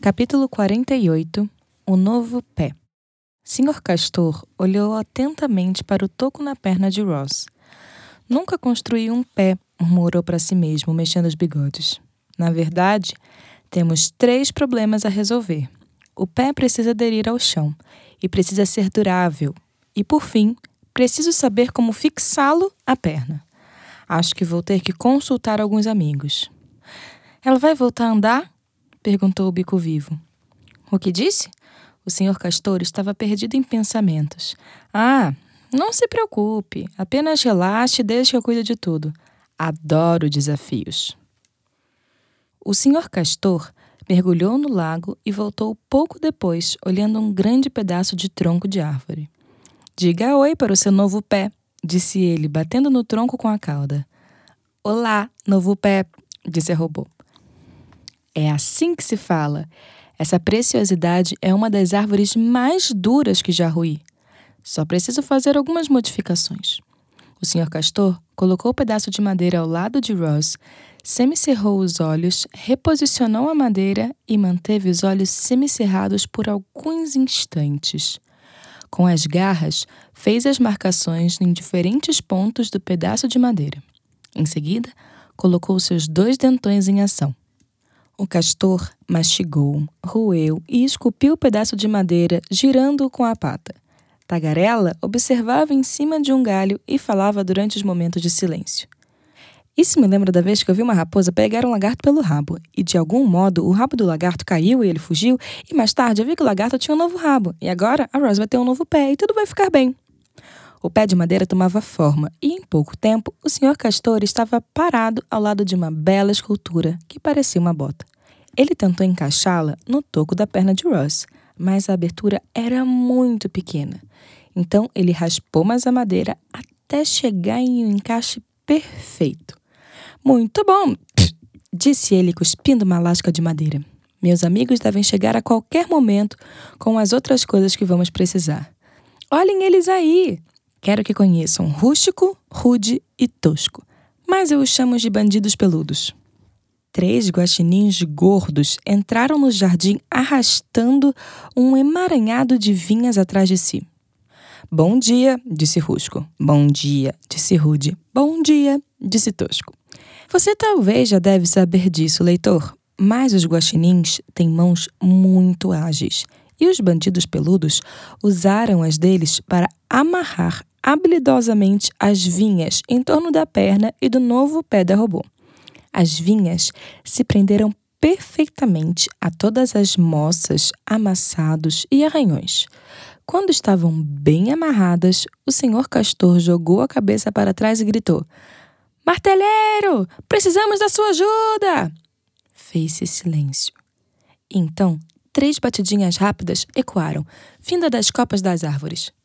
Capítulo 48 – O novo pé. Sr. Castor olhou atentamente para o toco na perna de Ross. Nunca construí um pé, murmurou para si mesmo, mexendo os bigodes. Na verdade, temos 3 problemas a resolver. O pé precisa aderir ao chão e precisa ser durável. E, por fim, preciso saber como fixá-lo à perna. Acho que vou ter que consultar alguns amigos. Ela vai voltar a andar? Perguntou o Bico Vivo. O que disse? O Sr. Castor estava perdido em pensamentos. Não se preocupe. Apenas relaxe e deixe que eu cuide de tudo. Adoro desafios. O Sr. Castor mergulhou no lago e voltou pouco depois, olhando um grande pedaço de tronco de árvore. Diga oi para o seu novo pé, disse ele, batendo no tronco com a cauda. Olá, novo pé, disse a robô. É assim que se fala. Essa preciosidade é uma das árvores mais duras que já roí. Só preciso fazer algumas modificações. O Sr. Castor colocou o pedaço de madeira ao lado de Ross, semicerrou os olhos, reposicionou a madeira e manteve os olhos semicerrados por alguns instantes. Com as garras, fez as marcações em diferentes pontos do pedaço de madeira. Em seguida, colocou seus 2 dentões em ação. O castor mastigou, roeu e esculpiu o pedaço de madeira, girando-o com a pata. Tagarela observava em cima de um galho e falava durante os momentos de silêncio. Isso me lembra da vez que eu vi uma raposa pegar um lagarto pelo rabo, e de algum modo o rabo do lagarto caiu e ele fugiu, e mais tarde eu vi que o lagarto tinha um novo rabo, e agora a Rose vai ter um novo pé e tudo vai ficar bem. O pé de madeira tomava forma, e em pouco tempo o Sr. Castor estava parado ao lado de uma bela escultura que parecia uma bota. Ele tentou encaixá-la no toco da perna de Ross, mas a abertura era muito pequena. Então ele raspou mais a madeira até chegar em um encaixe perfeito. Muito bom, disse ele cuspindo uma lasca de madeira. Meus amigos devem chegar a qualquer momento com as outras coisas que vamos precisar. Olhem eles aí! Quero que conheçam rústico, rude e tosco, mas eu os chamo de bandidos peludos. 3 guaxinins gordos entraram no jardim arrastando um emaranhado de vinhas atrás de si. Bom dia, disse Rusco. Bom dia, disse Rude. Bom dia, disse Tosco. Você talvez já deve saber disso, leitor, mas os guaxinins têm mãos muito ágeis e os bandidos peludos usaram as deles para amarrar habilidosamente as vinhas em torno da perna e do novo pé da robô. As vinhas se prenderam perfeitamente a todas as moças, amassados e arranhões. Quando estavam bem amarradas, o Sr. Castor jogou a cabeça para trás e gritou: Marteleiro, precisamos da sua ajuda! Fez-se silêncio. Então, 3 batidinhas rápidas ecoaram, vinda das copas das árvores.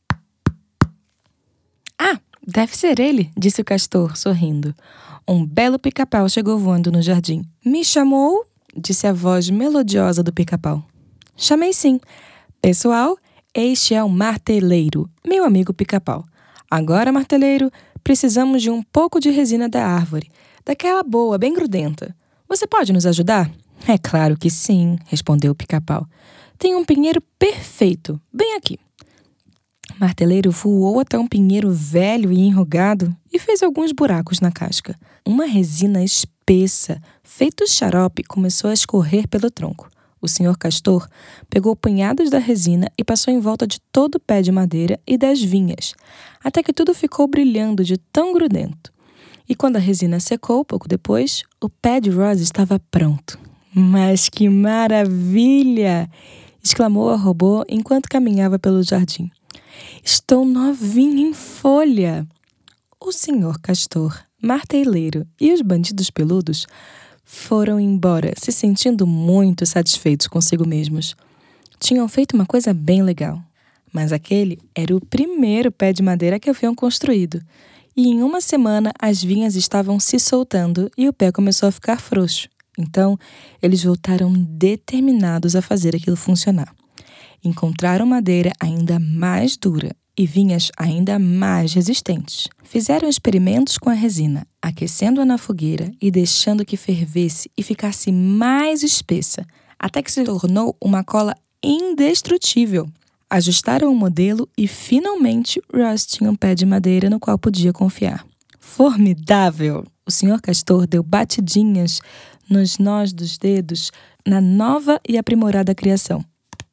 Deve ser ele, disse o castor, sorrindo. Um belo pica-pau chegou voando no jardim. Me chamou? Disse a voz melodiosa do pica-pau. Chamei sim. Pessoal, este é o marteleiro, meu amigo pica-pau. Agora, marteleiro, precisamos de um pouco de resina da árvore. Daquela boa, bem grudenta. Você pode nos ajudar? É claro que sim, respondeu o pica-pau. Tem um pinheiro perfeito, bem aqui. Marteleiro voou até um pinheiro velho e enrugado e fez alguns buracos na casca. Uma resina espessa, feito xarope, começou a escorrer pelo tronco. O Sr. Castor pegou punhados da resina e passou em volta de todo o pé de madeira e das vinhas, até que tudo ficou brilhando de tão grudento. E quando a resina secou, pouco depois, o pé de Rose estava pronto. Mas que maravilha! Exclamou a robô enquanto caminhava pelo jardim. Estou novinha em folha! O Sr. Castor, marteleiro e os bandidos peludos foram embora, se sentindo muito satisfeitos consigo mesmos. Tinham feito uma coisa bem legal, mas aquele era o primeiro pé de madeira que haviam construído. E em uma semana as vinhas estavam se soltando e o pé começou a ficar frouxo. Então, eles voltaram determinados a fazer aquilo funcionar. Encontraram madeira ainda mais dura e vinhas ainda mais resistentes. Fizeram experimentos com a resina, aquecendo-a na fogueira e deixando que fervesse e ficasse mais espessa, até que se tornou uma cola indestrutível. Ajustaram o modelo e, finalmente, Ross tinha um pé de madeira no qual podia confiar. Formidável! O Sr. Castor deu batidinhas nos nós dos dedos na nova e aprimorada criação.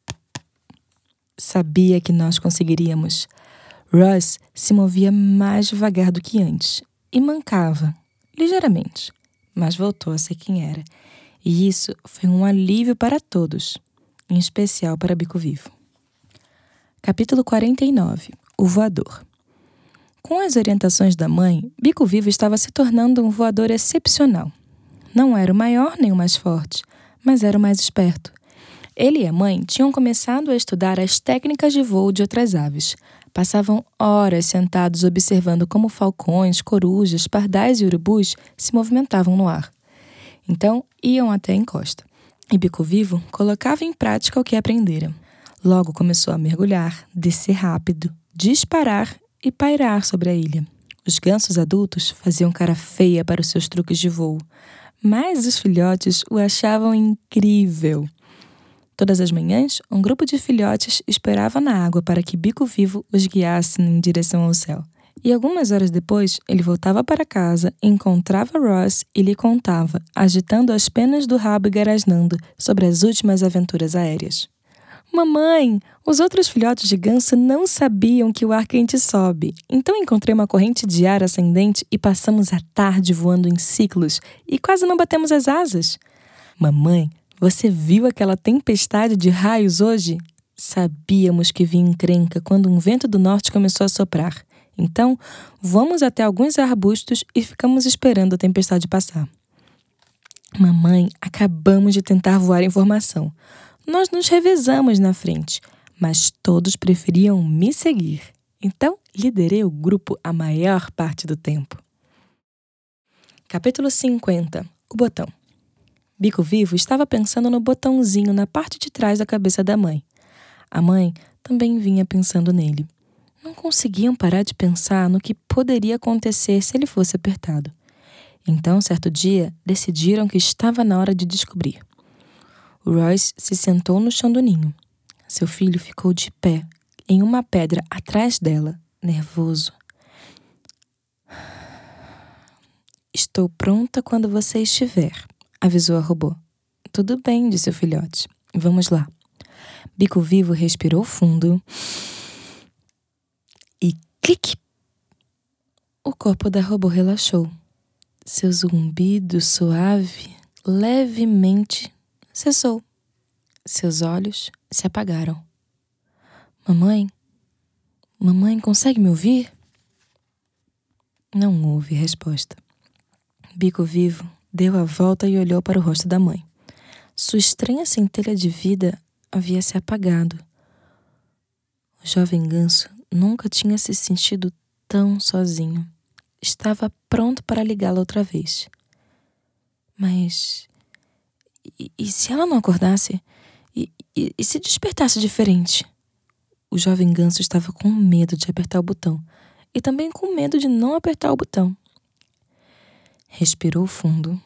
Sabia que nós conseguiríamos. Ross se movia mais devagar do que antes e mancava, ligeiramente, mas voltou a ser quem era. E isso foi um alívio para todos, em especial para Bico Vivo. Capítulo 49. O voador. Com as orientações da mãe, Bico Vivo estava se tornando um voador excepcional. Não era o maior nem o mais forte, mas era o mais esperto. Ele e a mãe tinham começado a estudar as técnicas de voo de outras aves. Passavam horas sentados observando como falcões, corujas, pardais e urubus se movimentavam no ar. Então, iam até a encosta. E Bico Vivo colocava em prática o que aprendera. Logo começou a mergulhar, descer rápido, disparar e pairar sobre a ilha. Os gansos adultos faziam cara feia para os seus truques de voo, mas os filhotes o achavam incrível. Todas as manhãs, um grupo de filhotes esperava na água para que Bico Vivo os guiasse em direção ao céu. E algumas horas depois, ele voltava para casa, encontrava Ross e lhe contava, agitando as penas do rabo e garasnando sobre as últimas aventuras aéreas. Mamãe, os outros filhotes de ganso não sabiam que o ar quente sobe. Então encontrei uma corrente de ar ascendente e passamos a tarde voando em ciclos e quase não batemos as asas. Mamãe, você viu aquela tempestade de raios hoje? Sabíamos que vinha encrenca quando um vento do norte começou a soprar. Então, vamos até alguns arbustos e ficamos esperando a tempestade passar. Mamãe, acabamos de tentar voar em formação. Nós nos revezamos na frente, mas todos preferiam me seguir. Então, liderei o grupo a maior parte do tempo. Capítulo 50. O botão. Bico Vivo estava pensando no botãozinho na parte de trás da cabeça da mãe. A mãe também vinha pensando nele. Não conseguiam parar de pensar no que poderia acontecer se ele fosse apertado. Então, certo dia, decidiram que estava na hora de descobrir. O Royce se sentou no chão do ninho. Seu filho ficou de pé, em uma pedra atrás dela, nervoso. Estou pronta quando você estiver, avisou a robô. Tudo bem, disse o filhote. Vamos lá. Bico Vivo respirou fundo e clique! O corpo da robô relaxou. Seu zumbido suave, levemente, cessou. Seus olhos se apagaram. Mamãe? Mamãe, consegue me ouvir? Não houve resposta. Bico Vivo deu a volta e olhou para o rosto da mãe. Sua estranha centelha de vida havia se apagado. O jovem ganso nunca tinha se sentido tão sozinho. Estava pronto para ligá-la outra vez. Mas... E se ela não acordasse? E se despertasse diferente? O jovem ganso estava com medo de apertar o botão e também com medo de não apertar o botão. Respirou fundo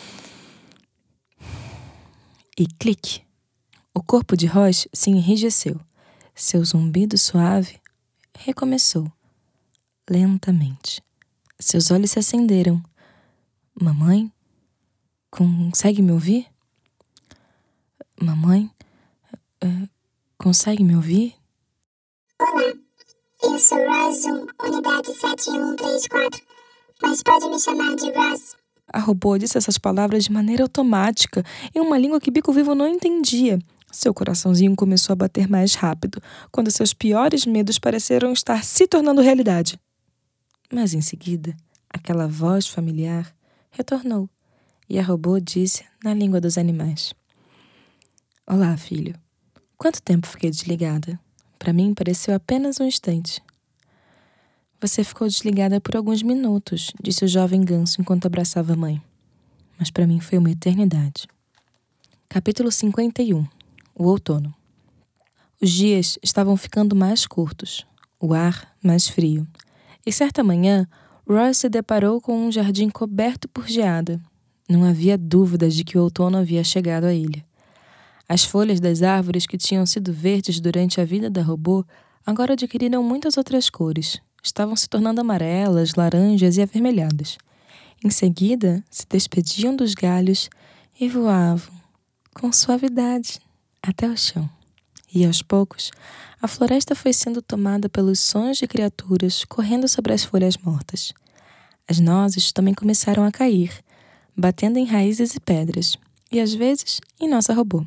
e clique! O corpo de Ross se enrijeceu. Seu zumbido suave recomeçou, lentamente. Seus olhos se acenderam. Mamãe? Consegue me ouvir? Mamãe? Consegue me ouvir? Olá, eu sou Ross, unidade 7134, mas pode me chamar de Ross. A robô disse essas palavras de maneira automática, em uma língua que Bico Vivo não entendia. Seu coraçãozinho começou a bater mais rápido, quando seus piores medos pareceram estar se tornando realidade. Mas em seguida, aquela voz familiar retornou, e a robô disse na língua dos animais. Olá, filho. Quanto tempo fiquei desligada? Para mim, pareceu apenas um instante. Você ficou desligada por alguns minutos, disse o jovem ganso enquanto abraçava a mãe. Mas para mim foi uma eternidade. Capítulo 51. O outono. Os dias estavam ficando mais curtos, o ar mais frio. E certa manhã, Ross se deparou com um jardim coberto por geada. Não havia dúvidas de que o outono havia chegado à ilha. As folhas das árvores que tinham sido verdes durante a vida da robô agora adquiriram muitas outras cores. Estavam se tornando amarelas, laranjas e avermelhadas. Em seguida, se despediam dos galhos e voavam, com suavidade, até o chão. E aos poucos, a floresta foi sendo tomada pelos sons de criaturas correndo sobre as folhas mortas. As nozes também começaram a cair, batendo em raízes e pedras, e às vezes em nossa robô.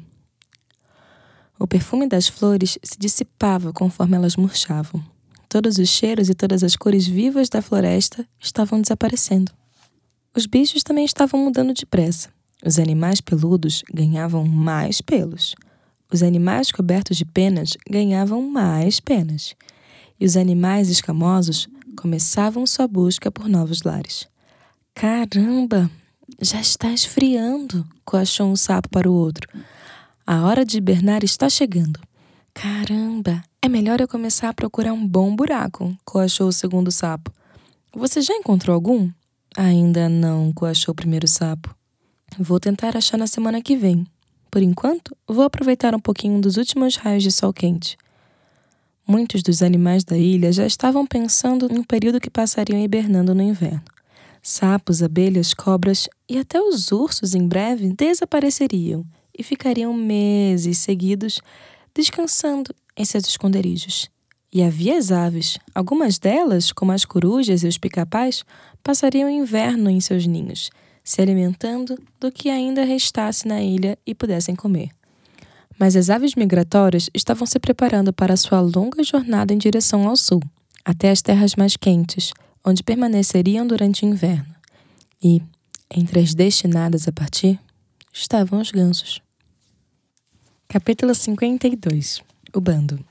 O perfume das flores se dissipava conforme elas murchavam. Todos os cheiros e todas as cores vivas da floresta estavam desaparecendo. Os bichos também estavam mudando depressa. Os animais peludos ganhavam mais pelos. Os animais cobertos de penas ganhavam mais penas. E os animais escamosos começavam sua busca por novos lares. Caramba! Já está esfriando, coachou um sapo para o outro. A hora de hibernar está chegando. Caramba! É melhor eu começar a procurar um bom buraco, coachou o segundo sapo. Você já encontrou algum? Ainda não, coachou o primeiro sapo. Vou tentar achar na semana que vem. Por enquanto, vou aproveitar um pouquinho dos últimos raios de sol quente. Muitos dos animais da ilha já estavam pensando no período que passariam hibernando no inverno. Sapos, abelhas, cobras e até os ursos em breve desapareceriam e ficariam meses seguidos descansando em seus esconderijos. E havia as aves. Algumas delas, como as corujas e os pica-pais, passariam o inverno em seus ninhos, se alimentando do que ainda restasse na ilha e pudessem comer. Mas as aves migratórias estavam se preparando para sua longa jornada em direção ao sul, até as terras mais quentes, onde permaneceriam durante o inverno. E, entre as destinadas a partir, estavam os gansos. Capítulo 52. O bando.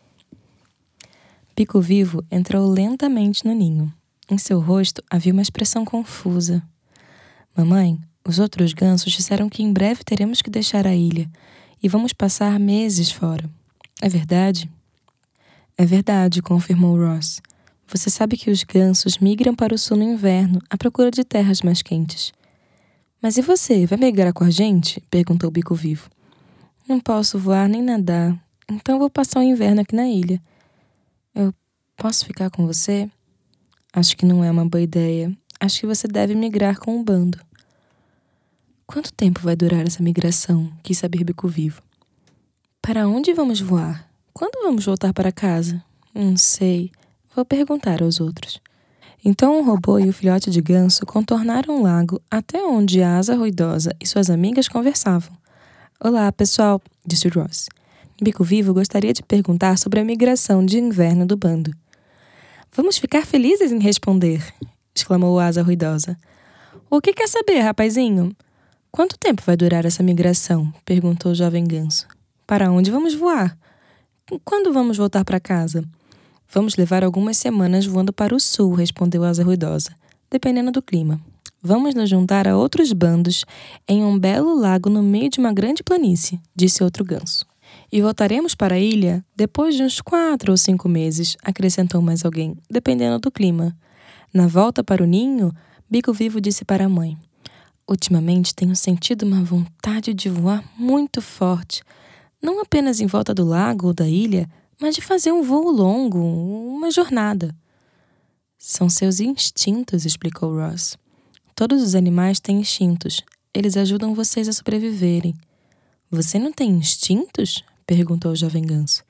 Bico Vivo entrou lentamente no ninho. Em seu rosto havia uma expressão confusa. Mamãe, os outros gansos disseram que em breve teremos que deixar a ilha e vamos passar meses fora. É verdade? É verdade, confirmou Ross. Você sabe que os gansos migram para o sul no inverno à procura de terras mais quentes. Mas e você, vai migrar com a gente? Perguntou Bico Vivo. Não posso voar nem nadar, então vou passar o inverno aqui na ilha. Eu posso ficar com você? Acho que não é uma boa ideia. Acho que você deve migrar com o bando. Quanto tempo vai durar essa migração? Quis saber Bico Vivo. Para onde vamos voar? Quando vamos voltar para casa? Não sei. Vou perguntar aos outros. Então o robô e o filhote de ganso contornaram o lago até onde a Asa Ruidosa e suas amigas conversavam. Olá, pessoal, disse Ross. Bico Vivo gostaria de perguntar sobre a migração de inverno do bando. Vamos ficar felizes em responder, exclamou a Asa Ruidosa. O que quer saber, rapazinho? Quanto tempo vai durar essa migração? Perguntou o jovem ganso. Para onde vamos voar? Quando vamos voltar para casa? Vamos levar algumas semanas voando para o sul, respondeu a Asa Ruidosa, dependendo do clima. Vamos nos juntar a outros bandos em um belo lago no meio de uma grande planície, disse outro ganso. E voltaremos para a ilha depois de uns 4 ou 5 meses, acrescentou mais alguém, dependendo do clima. Na volta para o ninho, Bico Vivo disse para a mãe. Ultimamente tenho sentido uma vontade de voar muito forte, não apenas em volta do lago ou da ilha, mas de fazer um voo longo, uma jornada. São seus instintos, explicou Ross. Todos os animais têm instintos. Eles ajudam vocês a sobreviverem. Você não tem instintos? Perguntou o jovem ganso.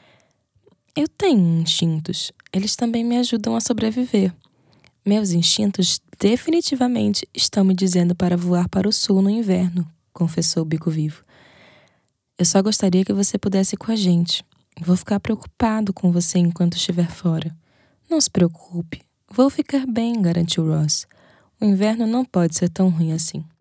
Eu tenho instintos. Eles também me ajudam a sobreviver. Meus instintos definitivamente estão me dizendo para voar para o sul no inverno, confessou Bico Vivo. Eu só gostaria que você pudesse ir com a gente. Vou ficar preocupado com você enquanto estiver fora. Não se preocupe. Vou ficar bem, garantiu Ross. O inverno não pode ser tão ruim assim.